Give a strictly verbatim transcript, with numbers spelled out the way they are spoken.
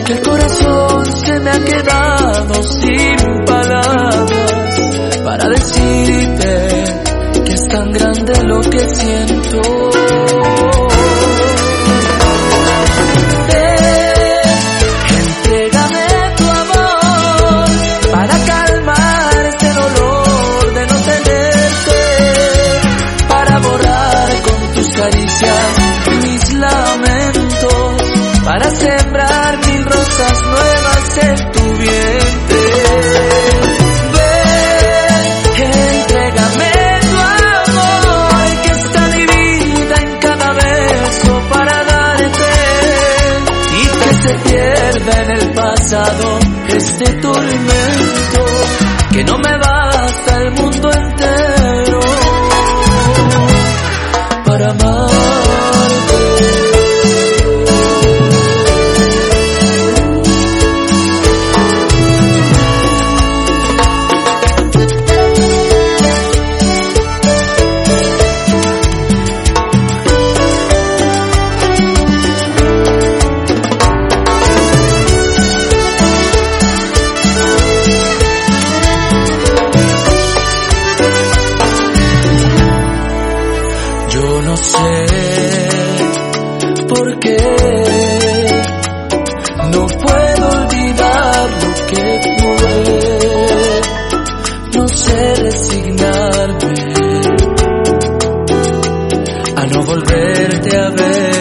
que el corazón se me ha quedado sin palabras para decirte que es tan grande lo que siento. Mis lamentos para sembrar mil rosas nuevas en tu vientre. Ven, entrégame tu amor, que está mi vida en cada beso para darte, y que se pierda en el pasado este tormento, que no me basta el mundo entero para amar. Yo no sé por qué no puedo olvidar lo que fue, no sé resignarme a no volverte a ver.